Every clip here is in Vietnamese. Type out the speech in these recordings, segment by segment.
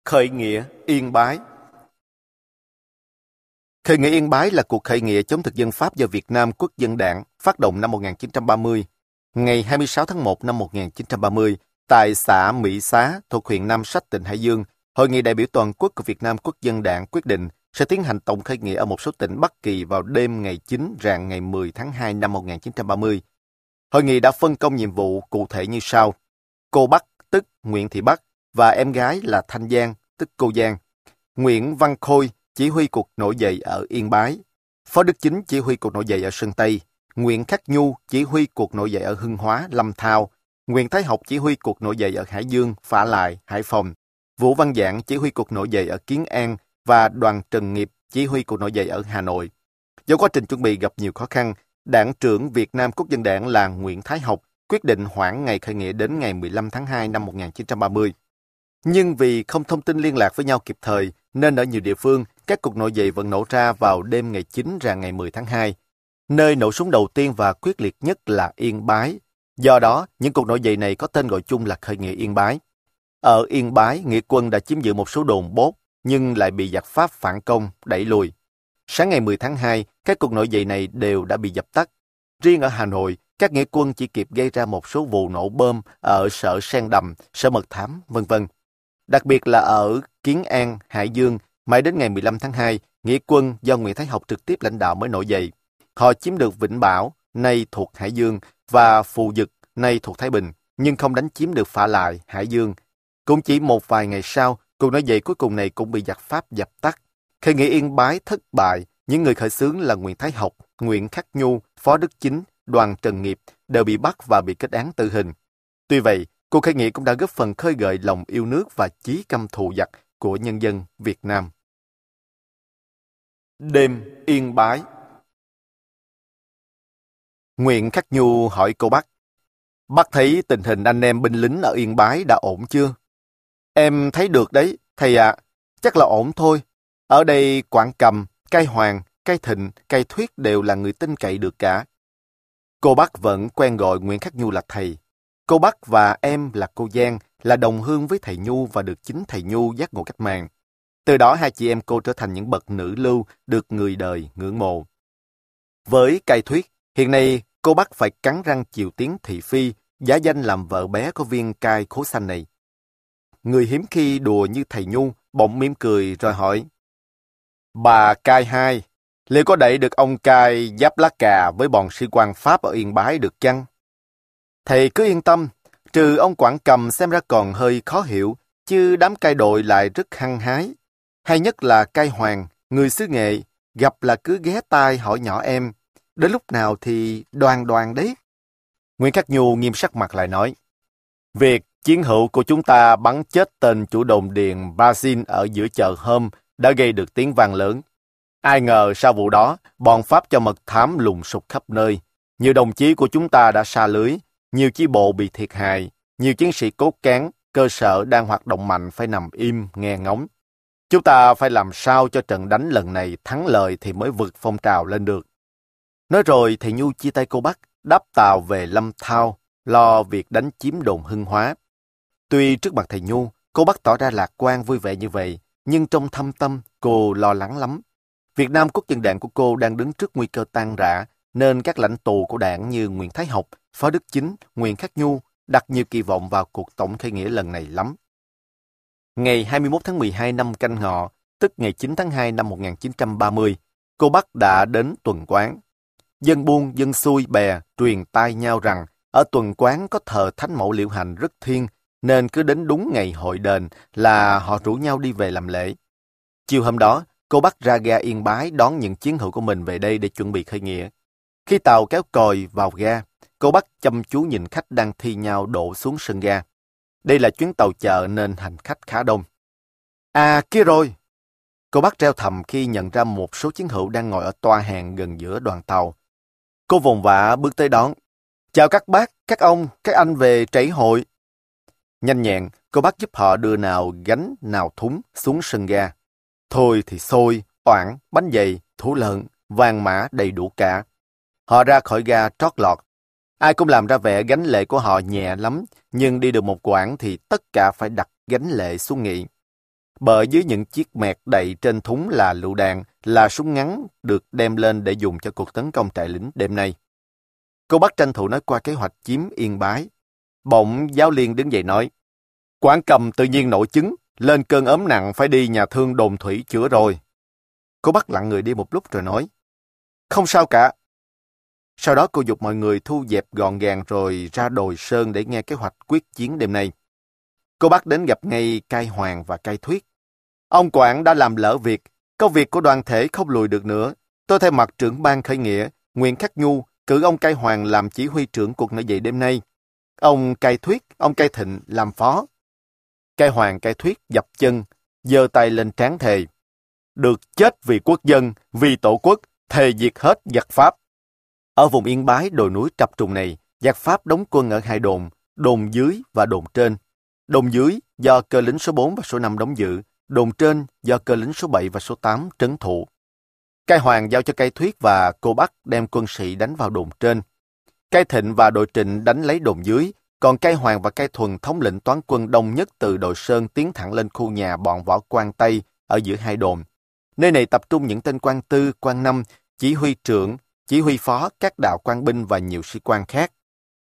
Khởi nghĩa Yên Bái. Khởi nghĩa Yên Bái là cuộc khởi nghĩa chống thực dân Pháp do Việt Nam Quốc dân Đảng phát động năm 1930. Ngày 26 tháng 1 năm 1930, tại xã Mỹ Xá thuộc huyện Nam Sách, tỉnh Hải Dương, Hội nghị đại biểu toàn quốc của Việt Nam Quốc dân Đảng quyết định sẽ tiến hành tổng khởi nghĩa ở một số tỉnh Bắc Kỳ vào đêm ngày 9 rạng ngày 10 tháng 2 năm 1930. Hội nghị đã phân công nhiệm vụ cụ thể như sau. Cô Bắc, tức Nguyễn Thị Bắc, và em gái là Thanh Giang, tức cô Giang. Nguyễn Văn Khôi chỉ huy cuộc nổi dậy ở Yên Bái. Phó Đức Chính chỉ huy cuộc nổi dậy ở Sơn Tây. Nguyễn Khắc Nhu chỉ huy cuộc nổi dậy ở Hưng Hóa, Lâm Thao. Nguyễn Thái Học chỉ huy cuộc nổi dậy ở Hải Dương, Phả Lại, Hải Phòng. Vũ Văn Giảng chỉ huy cuộc nổi dậy ở Kiến An và Đoàn Trần Nghiệp chỉ huy cuộc nổi dậy ở Hà Nội. Do quá trình chuẩn bị gặp nhiều khó khăn, Đảng trưởng Việt Nam Quốc dân Đảng là Nguyễn Thái Học quyết định hoãn ngày khởi nghĩa đến ngày 15 tháng 2 năm 1930. Nhưng vì không thông tin liên lạc với nhau kịp thời, nên ở nhiều địa phương, các cuộc nổi dậy vẫn nổ ra vào đêm ngày 9 rạng ngày 10 tháng 2. Nơi nổ súng đầu tiên và quyết liệt nhất là Yên Bái. Do đó, những cuộc nổi dậy này có tên gọi chung là khởi nghĩa Yên Bái. Ở Yên Bái, nghĩa quân đã chiếm giữ một số đồn bốt, nhưng lại bị giặc Pháp phản công, đẩy lùi. Sáng ngày 10 tháng 2, các cuộc nổi dậy này đều đã bị dập tắt. Riêng ở Hà Nội, các nghĩa quân chỉ kịp gây ra một số vụ nổ bom ở sở Sen Đầm, sở Mật Thám, v.v. Đặc biệt là ở Kiến An, Hải Dương, mãi đến ngày 15 tháng 2, nghĩa quân do Nguyễn Thái Học trực tiếp lãnh đạo mới nổi dậy. Họ chiếm được Vĩnh Bảo, nay thuộc Hải Dương, và Phù Dực, nay thuộc Thái Bình, nhưng không đánh chiếm được Phả Lại, Hải Dương. Cũng chỉ một vài ngày sau, cuộc nổi dậy cuối cùng này cũng bị giặc Pháp dập tắt. Khởi nghĩa Yên Bái thất bại, những người khởi xướng là Nguyễn Thái Học, Nguyễn Khắc Nhu, Phó Đức Chính, Đoàn Trần Nghiệp đều bị bắt và bị kết án tử hình. Tuy vậy, cuộc khởi nghĩa cũng đã góp phần khơi gợi lòng yêu nước và chí căm thù giặc của nhân dân Việt Nam. Đêm Yên Bái. Nguyễn Khắc Nhu hỏi cô Bắc: Bác thấy tình hình anh em binh lính ở Yên Bái đã ổn chưa? Em thấy được đấy, thầy ạ. Chắc là ổn thôi. Ở đây Quảng Cầm, Cai Hoàng, Cai Thịnh, Cai Thuyết đều là người tin cậy được cả. Cô Bắc vẫn quen gọi Nguyễn Khắc Nhu là thầy. Cô Bắc và em là cô Giang là đồng hương với thầy Nhu và được chính thầy Nhu giác ngộ cách mạng. Từ đó hai chị em cô trở thành những bậc nữ lưu được người đời ngưỡng mộ. Với Cai Thuyết, hiện nay cô Bắc phải cắn răng chịu tiếng thị phi, giả danh làm vợ bé của viên cai khố xanh này. Người hiếm khi đùa như thầy Nhu bỗng mỉm cười rồi hỏi: Bà Cai hai, liệu có đẩy được ông Cai giáp lá cà với bọn sĩ quan Pháp ở Yên Bái được chăng? Thầy cứ yên tâm, trừ ông Quảng Cầm xem ra còn hơi khó hiểu, chứ đám cai đội lại rất hăng hái. Hay nhất là Cai Hoàng, người xứ Nghệ, gặp là cứ ghé tai hỏi nhỏ em, đến lúc nào thì đoàn đoàn đấy. Nguyễn Khắc Nhu nghiêm sắc mặt lại nói: Việc chiến hữu của chúng ta bắn chết tên chủ đồn điền Brazil ở giữa chợ hôm đã gây được tiếng vang lớn. Ai ngờ sau vụ đó, bọn Pháp cho mật thám lùng sục khắp nơi. Nhiều đồng chí của chúng ta đã sa lưới, nhiều chi bộ bị thiệt hại, nhiều chiến sĩ cốt cán, cơ sở đang hoạt động mạnh phải nằm im, nghe ngóng. Chúng ta phải làm sao cho trận đánh lần này thắng lợi thì mới vượt phong trào lên được. Nói rồi, thầy Nhu chia tay cô Bắc, đáp tàu về Lâm Thao, lo việc đánh chiếm đồn Hưng Hóa. Tuy trước mặt thầy Nhu, cô Bắc tỏ ra lạc quan vui vẻ như vậy, nhưng trong thâm tâm, cô lo lắng lắm. Việt Nam Quốc dân Đảng của cô đang đứng trước nguy cơ tan rã, nên các lãnh tụ của đảng như Nguyễn Thái Học, Phó Đức Chính, Nguyễn Khắc Nhu đặt nhiều kỳ vọng vào cuộc tổng khởi nghĩa lần này lắm. Ngày 21 tháng 12 năm Canh Ngọ, tức ngày 9 tháng 2 năm 1930, cô Bắc đã đến Tuần Quán. Dân buôn, dân xuôi bè truyền tai nhau rằng ở Tuần Quán có thờ Thánh Mẫu Liễu Hạnh rất thiêng, nên cứ đến đúng ngày hội đền là họ rủ nhau đi về làm lễ. Chiều hôm đó, cô Bắc ra ga Yên Bái đón những chiến hữu của mình về đây để chuẩn bị khởi nghĩa. Khi tàu kéo còi vào ga, cô Bắc chăm chú nhìn khách đang thi nhau đổ xuống sân ga. Đây là chuyến tàu chợ nên hành khách khá đông. À, kia rồi! Cô Bắc reo thầm khi nhận ra một số chiến hữu đang ngồi ở toa hàng gần giữa đoàn tàu. Cô vồn vã bước tới đón. Chào các bác, các ông, các anh về trảy hội. Nhanh nhẹn, cô Bắc giúp họ đưa nào gánh, nào thúng xuống sân ga. Thôi thì xôi, oảng, bánh dày, thú lợn, vàng mã đầy đủ cả. Họ ra khỏi ga trót lọt. Ai cũng làm ra vẻ gánh lệ của họ nhẹ lắm, nhưng đi được một quãng thì tất cả phải đặt gánh lệ xuống nghỉ. bởi dưới những chiếc mẹt đậy trên thúng là lựu đạn, là súng ngắn được đem lên để dùng cho cuộc tấn công trại lính đêm nay. Cô Bắc tranh thủ nói qua kế hoạch chiếm Yên Bái. Bỗng giáo liên đứng dậy nói, Quảng Cầm tự nhiên nổi chứng, lên cơn ốm nặng phải đi nhà thương đồn thủy chữa rồi. Cô Bắc lặng người đi một lúc rồi nói, không sao cả. Sau đó cô giục mọi người thu dẹp gọn gàng rồi ra đồi sơn để nghe kế hoạch quyết chiến đêm nay. Cô Bắc đến gặp ngay Cai Hoàng và Cai Thuyết. Ông Quảng đã làm lỡ việc, công việc của đoàn thể không lùi được nữa. Tôi thay mặt trưởng ban khởi nghĩa, Nguyễn Khắc Nhu, cử ông Cai Hoàng làm chỉ huy trưởng cuộc nổi dậy đêm nay. Ông Cai Thuyết, ông Cai Thịnh làm phó. Cai Hoàng, Cai Thuyết dập chân, giơ tay lên trán thề. Được chết vì quốc dân, vì tổ quốc, thề diệt hết giặc Pháp. Ở vùng Yên Bái, đồi núi trập trùng này, giặc Pháp đóng quân ở hai đồn, đồn dưới và đồn trên. Đồn dưới do cơ lính số 4 và số 5 đóng giữ, đồn trên do cơ lính số 7 và số 8 trấn thủ. Cai Hoàng giao cho Cai Thuyết và cô Bắc đem quân sĩ đánh vào đồn trên. Cai Thịnh và đội Trịnh đánh lấy đồn dưới, còn Cai Hoàng và Cai Thuần thống lĩnh toán quân đông nhất từ đồi Sơn tiến thẳng lên khu nhà bọn võ quan Tây ở giữa hai đồn. Nơi này tập trung những tên quan tư, quan năm, chỉ huy trưởng, chỉ huy phó, các đạo quan binh và nhiều sĩ quan khác.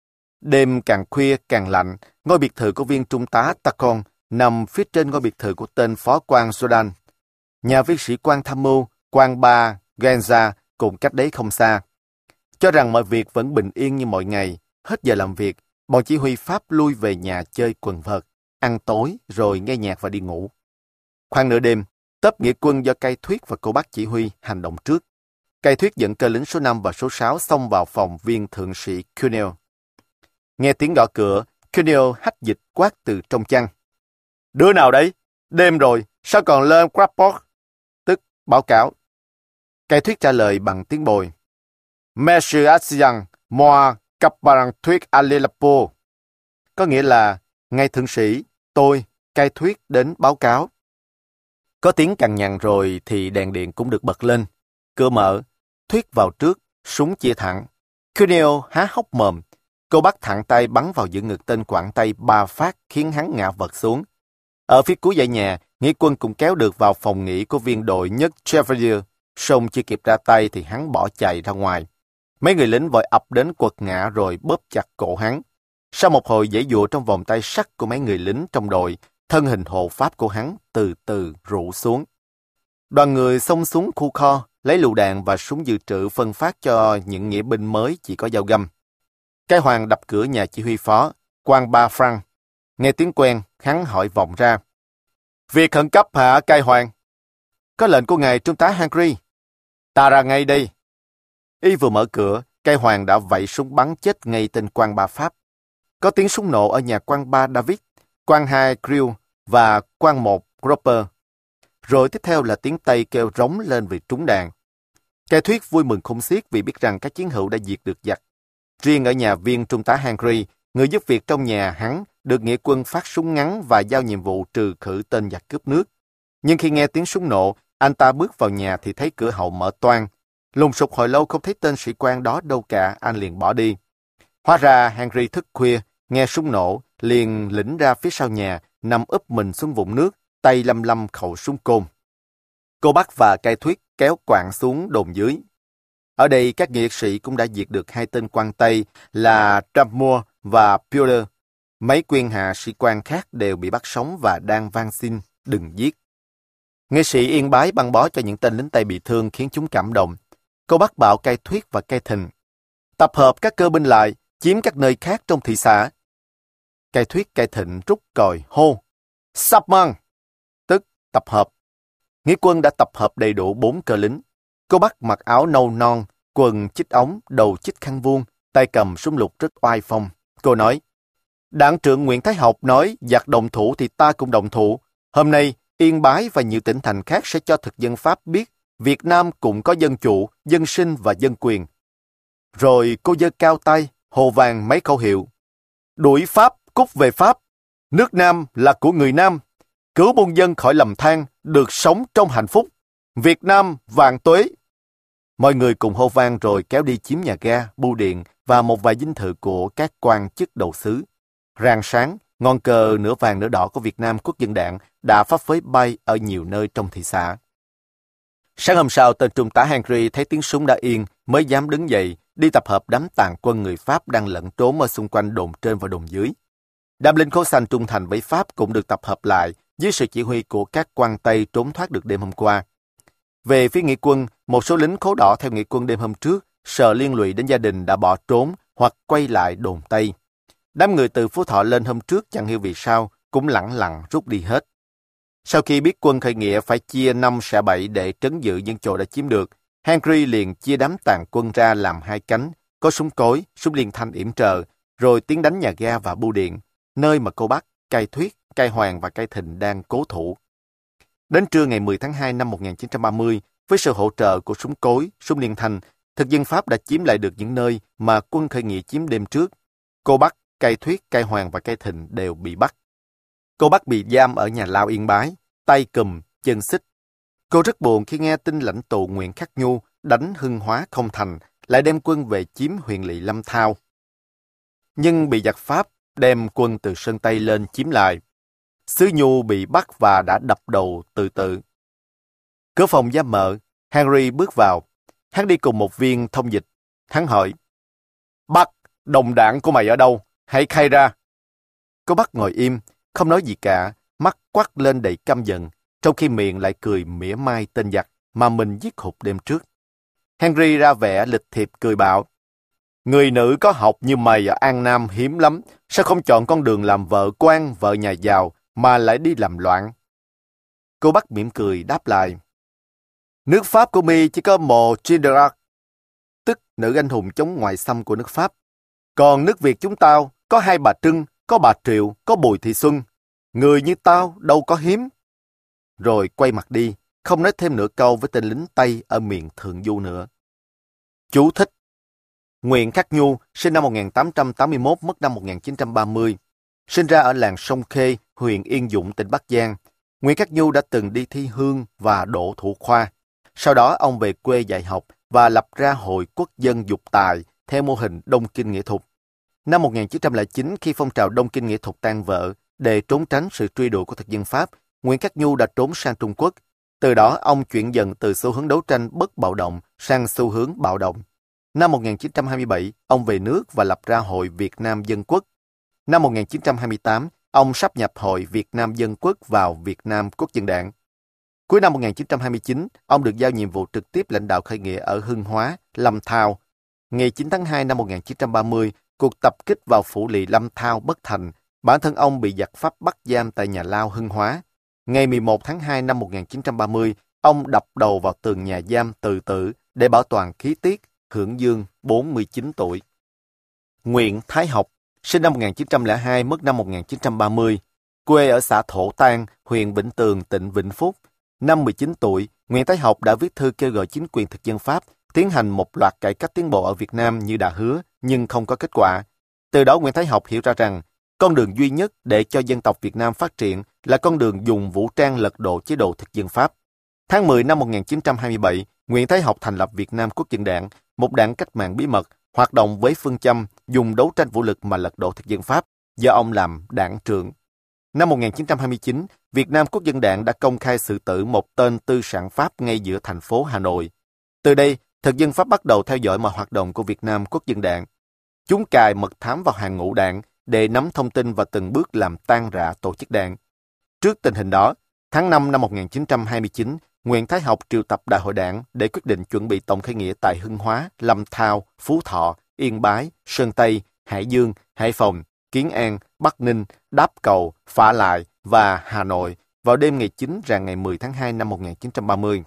Đêm càng khuya càng lạnh, ngôi biệt thự của viên trung tá Tacon nằm phía trên ngôi biệt thự của tên phó quan Jordan. Nhà viên sĩ quan tham mưu, quan ba Genza cùng cách đấy không xa. Cho rằng mọi việc vẫn bình yên như mọi ngày, hết giờ làm việc, bọn chỉ huy Pháp lui về nhà chơi quần vợt, ăn tối rồi nghe nhạc và đi ngủ. Khoảng nửa đêm, tốp nghĩa quân do Cai Thuyết và cô Bắc chỉ huy hành động trước. Cai Thuyết dẫn cơ lính số 5 và số 6 xông vào phòng viên thượng sĩ Cuneo. Nghe tiếng gõ cửa, Cuneo hách dịch quát từ trong chăn. Đứa nào đấy? Đêm rồi, sao còn lên rapport? Tức báo cáo. Cai Thuyết trả lời bằng tiếng Bồi. Monsieur Assian, moi, Caparan Thuyết Alelapo. Có nghĩa là, ngài thượng sĩ, tôi, Cai Thuyết đến báo cáo. Có tiếng cằn nhằn rồi thì đèn điện cũng được bật lên. Cửa mở, Thuyết vào trước, súng chia thẳng. Cuneo há hốc mồm. Cô Bắc thẳng tay bắn vào giữa ngực tên Quảng Tây 3 phát khiến hắn ngã vật xuống. Ở phía cuối dãy nhà, nghĩa quân cũng kéo được vào phòng nghỉ của viên đội nhất Chevalier. Song chưa kịp ra tay thì hắn bỏ chạy ra ngoài. Mấy người lính vội ập đến quật ngã rồi bóp chặt cổ hắn. Sau một hồi giãy giụa trong vòng tay sắt của mấy người lính trong đội, thân hình hộ pháp của hắn từ từ rũ xuống. Đoàn người xông xuống khu kho, lấy lựu đạn và súng dự trữ phân phát cho những nghĩa binh mới chỉ có dao găm. Cai Hoàng đập cửa nhà chỉ huy phó, quan ba Franc. Nghe tiếng quen, hắn hỏi vọng ra. Việc khẩn cấp hả, Cai Hoàng? Có lệnh của ngài trung tá Henry. Ta ra ngay đây. Y vừa mở cửa, Cai Hoàng đã vẩy súng bắn chết ngay tên quan ba Pháp. Có tiếng súng nổ ở nhà quan ba David, quan 2 Crew và quan 1 Gropper. Rồi tiếp theo là tiếng Tây kêu rống lên vì trúng đạn. Cai Thuyết vui mừng khôn xiết vì biết rằng các chiến hữu đã diệt được giặc. Riêng ở nhà viên trung tá Henry, người giúp việc trong nhà hắn được nghĩa quân phát súng ngắn và giao nhiệm vụ trừ khử tên giặc cướp nước. Nhưng khi nghe tiếng súng nổ, anh ta bước vào nhà thì thấy cửa hậu mở toang. Lùng sục hồi lâu không thấy tên sĩ quan đó đâu cả, anh liền bỏ đi. Hóa ra Henry thức khuya, nghe súng nổ, liền lĩnh ra phía sau nhà, nằm úp mình xuống vũng nước, tay lăm lăm khẩu súng côn. Cô Bắc và Cai Thuyết kéo quạng xuống đồn dưới. Ở đây các nghĩa sĩ cũng đã diệt được 2 tên quan Tây là Tramour và Puder. Mấy quyên hạ sĩ quan khác đều bị bắt sống và đang van xin đừng giết. Nghĩa sĩ Yên Bái băng bó cho những tên lính Tây bị thương khiến chúng cảm động. Cô Bắc bảo Cai Thuyết và Cai Thịnh tập hợp các cơ binh lại, chiếm các nơi khác trong thị xã. Cai Thuyết, Cai Thịnh rút còi hô sắp măng, tức tập hợp. Nghĩa quân đã tập hợp đầy đủ 4 cơ lính. Cô Bắc mặc áo nâu non, quần chích ống, đầu chích khăn vuông, tay cầm súng lục rất oai phong. Cô nói, Đảng trưởng Nguyễn Thái Học nói giặc động thủ thì ta cũng động thủ. Hôm nay, Yên Bái và nhiều tỉnh thành khác sẽ cho thực dân Pháp biết Việt Nam cũng có dân chủ, dân sinh và dân quyền. Rồi cô giơ cao tay, hồ vàng mấy khẩu hiệu. Đuổi Pháp, cút về Pháp. Nước Nam là của người Nam. Cứu muôn dân khỏi lầm than, được sống trong hạnh phúc. Việt Nam vạn tuế. Mọi người cùng hô vang rồi kéo đi chiếm nhà ga, bưu điện và một vài dinh thự của các quan chức đầu xứ. Rạng sáng, ngọn cờ nửa vàng nửa đỏ của Việt Nam Quốc dân đảng đã phấp phới bay ở nhiều nơi trong thị xã. Sáng hôm sau, tên trung tá Henry thấy tiếng súng đã yên, mới dám đứng dậy, đi tập hợp đám tàn quân người Pháp đang lẫn trốn ở xung quanh đồn trên và đồn dưới. Đám lính khố xanh trung thành với Pháp cũng được tập hợp lại dưới sự chỉ huy của các quan Tây trốn thoát được đêm hôm qua. Về phía nghĩa quân, một số lính khố đỏ theo nghĩa quân đêm hôm trước, sợ liên lụy đến gia đình đã bỏ trốn hoặc quay lại đồn Tây. Đám người từ Phú Thọ lên hôm trước chẳng hiểu vì sao, cũng lẳng lặng rút đi hết. Sau khi biết quân khởi nghĩa phải chia 5 xạ 7 để trấn giữ những chỗ đã chiếm được, Henry liền chia đám tàn quân ra làm 2 cánh, có súng cối, súng liên thanh yểm trợ, rồi tiến đánh nhà ga và bưu điện, nơi mà cô Bắc, Cai Thuyết, Cai Hoàng và Cai Thịnh đang cố thủ. Đến trưa ngày 10 tháng 2 năm 1930, với sự hỗ trợ của súng cối, súng liên thanh, thực dân Pháp đã chiếm lại được những nơi mà quân khởi nghĩa chiếm đêm trước. Cô Bắc, Cai Thuyết, Cai Hoàng và Cai Thịnh đều bị bắt. Cô Bắc bị giam ở nhà lao Yên Bái, tay cùm, chân xích. Cô rất buồn khi nghe tin lãnh tụ Nguyễn Khắc Nhu đánh Hưng Hóa không thành, lại đem quân về chiếm huyện lỵ Lâm Thao. Nhưng bị giặc Pháp đem quân từ Sơn Tây lên chiếm lại. Sứ Nhu bị bắt và đã đập đầu tự tử. Cửa phòng giam mở, Henry bước vào. Hắn đi cùng một viên thông dịch. Hắn hỏi, Bắc, đồng đảng của mày ở đâu? Hãy khai ra. Cô Bắc ngồi im, không nói gì cả, mắt quắt lên đầy căm giận, trong khi miệng lại cười mỉa mai tên giặc mà mình giết hụt đêm trước. Henry ra vẻ lịch thiệp cười bảo, người nữ có học như mày ở An Nam hiếm lắm, sao không chọn con đường làm vợ quan, vợ nhà giàu, mà lại đi làm loạn? Cô Bắc mỉm cười đáp lại, nước Pháp của mi chỉ có một Chirac, tức nữ anh hùng chống ngoại xâm của nước Pháp. Còn nước Việt chúng tao có 2 bà Trưng, có bà Triệu, có Bùi Thị Xuân. Người như tao đâu có hiếm. Rồi quay mặt đi, không nói thêm nửa câu với tên lính Tây ở miền Thượng Du nữa. Chú thích: Nguyễn Khắc Nhu, sinh năm 1881, mất năm 1930. Sinh ra ở làng Sông Khê, huyện Yên Dũng, tỉnh Bắc Giang. Nguyễn Khắc Nhu đã từng đi thi hương và đỗ thủ khoa. Sau đó ông về quê dạy học và lập ra Hội Quốc dân dục tài theo mô hình Đông Kinh Nghĩa Thục. Năm 1909, khi phong trào Đông Kinh Nghĩa Thục tan vỡ, để trốn tránh sự truy đuổi của thực dân Pháp, Nguyễn Khắc Nhu đã trốn sang Trung Quốc. Từ đó, ông chuyển dần từ xu hướng đấu tranh bất bạo động sang xu hướng bạo động. Năm 1927, ông về nước và lập ra Hội Việt Nam Dân Quốc. Năm 1928, ông sáp nhập Hội Việt Nam Dân Quốc vào Việt Nam Quốc dân đảng. Cuối năm 1929, ông được giao nhiệm vụ trực tiếp lãnh đạo khởi nghĩa ở Hưng Hóa, Lâm Thao. Ngày 9 tháng 2 năm 1930, cuộc tập kích vào phủ lỵ Lâm Thao bất thành. Bản thân ông bị giặc Pháp bắt giam tại nhà lao Hưng Hóa. Ngày 11 tháng 2 năm 1930, ông đập đầu vào tường nhà giam tự tử để bảo toàn khí tiết, hưởng dương 49 tuổi. Nguyễn Thái Học, sinh năm 1902, mất năm 1930, quê ở xã Thổ Tang, huyện Vĩnh Tường, tỉnh Vĩnh Phúc. Năm 19 tuổi, Nguyễn Thái Học đã viết thư kêu gọi chính quyền thực dân Pháp tiến hành một loạt cải cách tiến bộ ở Việt Nam như đã hứa, nhưng không có kết quả. Từ đó Nguyễn Thái Học hiểu ra rằng, con đường duy nhất để cho dân tộc Việt Nam phát triển là con đường dùng vũ trang lật đổ chế độ thực dân Pháp. Tháng 10 năm 1927, Nguyễn Thái Học thành lập Việt Nam Quốc dân đảng, một đảng cách mạng bí mật, hoạt động với phương châm dùng đấu tranh vũ lực mà lật đổ thực dân Pháp, do ông làm đảng trưởng. Năm 1929, Việt Nam Quốc dân đảng đã công khai xử tử một tên tư sản Pháp ngay giữa thành phố Hà Nội. Từ đây, thực dân Pháp bắt đầu theo dõi mọi hoạt động của Việt Nam Quốc dân đảng. Chúng cài mật thám vào hàng ngũ đảng để nắm thông tin và từng bước làm tan rã tổ chức đảng. Trước tình hình đó, tháng 5 năm 1929, Nguyễn Thái Học triệu tập đại hội đảng để quyết định chuẩn bị tổng khởi nghĩa tại Hưng Hóa, Lâm Thao, Phú Thọ, Yên Bái, Sơn Tây, Hải Dương, Hải Phòng, Kiến An, Bắc Ninh, Đáp Cầu, Phả Lại và Hà Nội vào đêm ngày 9 rạng ngày 10 tháng 2 năm 1930.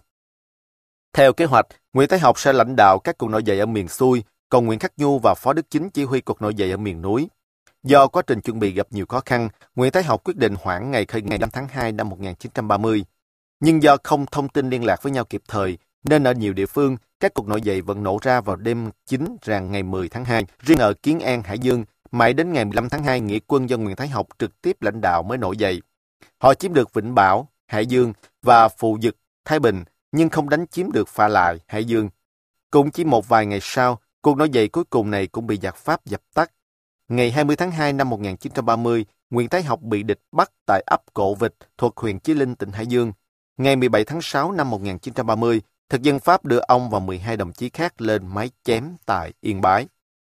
Theo kế hoạch, Nguyễn Thái Học sẽ lãnh đạo các cuộc nổi dậy ở miền xuôi, còn Nguyễn Khắc Nhu và Phó Đức Chính chỉ huy cuộc nổi dậy ở miền núi. Do quá trình chuẩn bị gặp nhiều khó khăn, Nguyễn Thái Học quyết định hoãn ngày khởi nghĩa 5 tháng 2 năm 1930. Nhưng do không thông tin liên lạc với nhau kịp thời, nên ở nhiều địa phương, các cuộc nổi dậy vẫn nổ ra vào đêm 9 rạng ngày 10 tháng 2. Riêng ở Kiến An, Hải Dương, mãi đến ngày 15 tháng 2, nghĩa quân do Nguyễn Thái Học trực tiếp lãnh đạo mới nổi dậy. Họ chiếm được Vĩnh Bảo, Hải Dương và Phù Dực, Thái Bình, nhưng không đánh chiếm được Phả Lại, Hải Dương. Cũng chỉ một vài ngày sau, cuộc nổi dậy cuối cùng này cũng bị giặc Pháp dập tắt. Ngày 20 tháng 2 năm 1930, Nguyễn Thái Học bị địch bắt tại ấp Cổ Vịt thuộc huyện Chí Linh, tỉnh Hải Dương. Ngày 17 tháng 6 năm 1930, thực dân Pháp đưa ông và 12 đồng chí khác lên máy chém tại Yên Bái.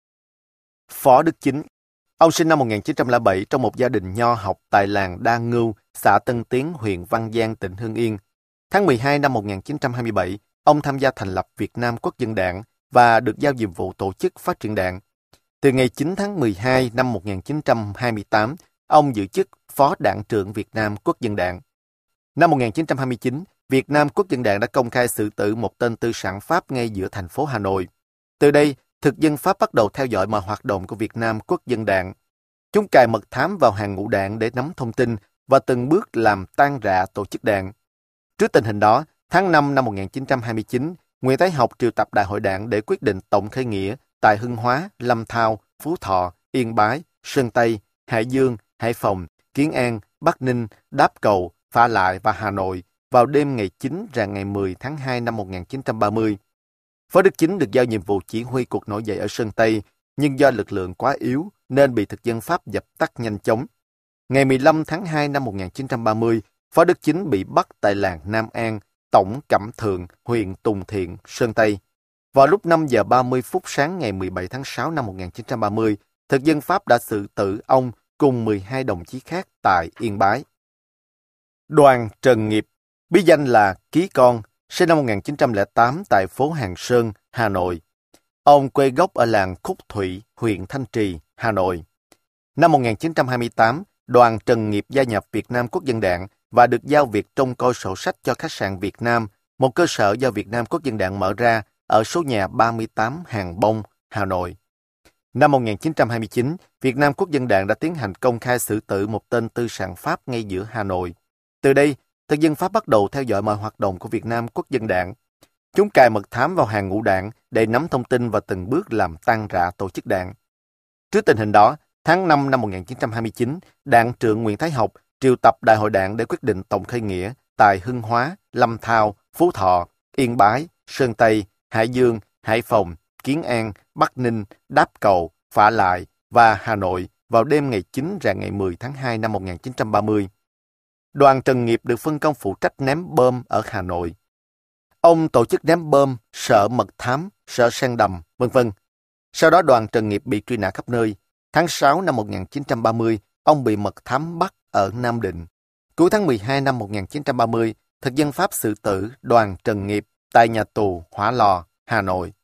Phó Đức Chính. Ông sinh năm 1907 trong một gia đình nho học tại làng Đa Ngưu, xã Tân Tiến, huyện Văn Giang, tỉnh Hưng Yên. Tháng 12 năm 1927, ông tham gia thành lập Việt Nam Quốc dân Đảng và được giao nhiệm vụ tổ chức phát triển đảng. Từ ngày 9 tháng 12 năm 1928, ông giữ chức Phó Đảng trưởng Việt Nam Quốc dân Đảng. Năm 1929, Việt Nam Quốc dân Đảng đã công khai xử tử một tên tư sản Pháp ngay giữa thành phố Hà Nội. Từ đây, thực dân Pháp bắt đầu theo dõi mọi hoạt động của Việt Nam Quốc dân Đảng. Chúng cài mật thám vào hàng ngũ đảng để nắm thông tin và từng bước làm tan rã tổ chức đảng. Trước tình hình đó, tháng 5 năm 1929, Nguyễn Thái Học triệu tập đại hội đảng để quyết định tổng khởi nghĩa tại Hưng Hóa, Lâm Thao, Phú Thọ, Yên Bái, Sơn Tây, Hải Dương, Hải Phòng, Kiến An, Bắc Ninh, Đáp Cầu, Phá Lại và Hà Nội vào đêm ngày 9 rạng ngày 10 tháng 2 năm 1930. Phó Đức Chính được giao nhiệm vụ chỉ huy cuộc nổi dậy ở Sơn Tây, nhưng do lực lượng quá yếu nên bị thực dân Pháp dập tắt nhanh chóng. Ngày 15 tháng 2 năm 1930, Phó Đức Chính bị bắt tại làng Nam An, Tổng Cẩm Thượng, huyện Tùng Thiện, Sơn Tây. Vào lúc 5 giờ 30 phút sáng ngày 17 tháng 6 năm 1930, thực dân Pháp đã xử tử ông cùng 12 đồng chí khác tại Yên Bái. Đoàn Trần Nghiệp, bí danh là Ký Con, sinh năm 1908 tại phố Hàng Sơn, Hà Nội. Ông quê gốc ở làng Khúc Thủy, huyện Thanh Trì, Hà Nội. Năm 1928, đoàn Trần Nghiệp gia nhập Việt Nam Quốc dân Đảng và được giao việc trông coi sổ sách cho khách sạn Việt Nam, một cơ sở do Việt Nam Quốc dân Đảng mở ra ở số nhà 38 Hàng Bông, Hà Nội. Năm 1929, Việt Nam Quốc dân Đảng đã tiến hành công khai xử tử một tên tư sản Pháp ngay giữa Hà Nội. Từ đây, thực dân Pháp bắt đầu theo dõi mọi hoạt động của Việt Nam Quốc dân Đảng. Chúng cài mật thám vào hàng ngũ đảng để nắm thông tin và từng bước làm tan rã tổ chức đảng. Trước tình hình đó, tháng 5 năm 1929, Đảng trưởng Nguyễn Thái Học triệu tập đại hội đảng để quyết định tổng khởi nghĩa tại Hưng Hóa, Lâm Thao, Phú Thọ, Yên Bái, Sơn Tây, Hải Dương, Hải Phòng, Kiến An, Bắc Ninh, Đáp Cầu, Phá Lại và Hà Nội vào đêm ngày 9 rạng ngày 10 tháng 2 năm 1930. Đoàn Trần Nghiệp được phân công phụ trách ném bom ở Hà Nội. Ông tổ chức ném bom sở mật thám, sở sen đầm, v.v. Sau đó đoàn Trần Nghiệp bị truy nã khắp nơi. Tháng 6 năm 1930, ông bị mật thám bắt ở Nam Định. Cuối tháng 12 năm 1930, thực dân Pháp xử tử đoàn Trần Nghiệp tại nhà tù Hỏa Lò, Hà Nội.